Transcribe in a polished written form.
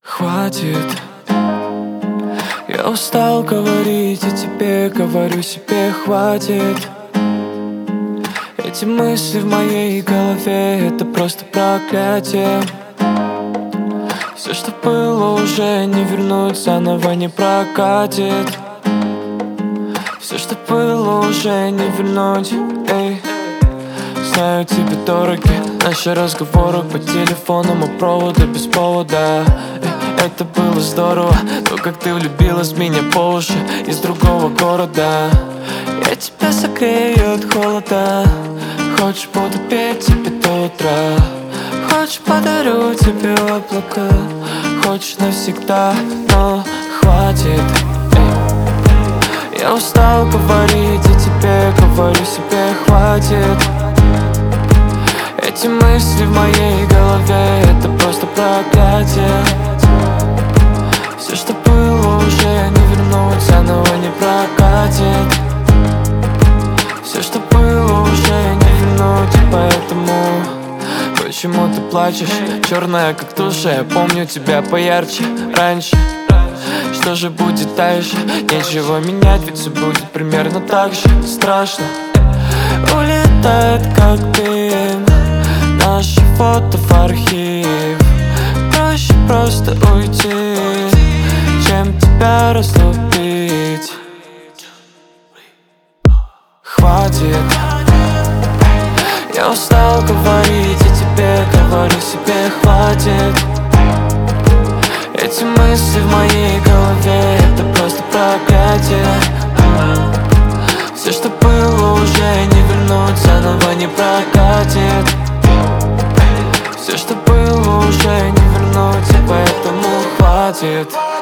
Хватит, я устал говорить, и тебе говорю себе хватит. Эти мысли в моей голове — это просто проклятие. Все, что было, уже не вернуть, заново не прокатит. Все, что было, уже не вернуть, эй. Знаю, тебе дороги наши разговоры по телефону, мы проводы без повода. Это было здорово, то, как ты влюбилась в меня по уши из другого города. Я тебя согрею от холода. Хочешь, буду петь тебе до утра. Хочешь, подарю тебе облака. Хочешь навсегда, но хватит, эй. Я устал говорить, и тебе говорю себе хватит. Эти мысли в моей голове — это просто проклятие. Все, что было, уже не вернуть, заново не прокатит. Все, что было, уже не вернуть, и поэтому почему ты плачешь? Черная, как туша, я помню тебя поярче раньше. Что же будет дальше? Нечего менять, ведь все будет примерно так же. Страшно, улетает как дым наши фото в архив. Проще просто уйти, чем тебя разлюбить. Хватит, я устал говорить, и тебе говорю себе хватит. Эти мысли в моей голове — это просто проклятие. Все, что было, уже не вернуть, заново не прокатит. Все, что было, уже не вернуть, и поэтому хватит.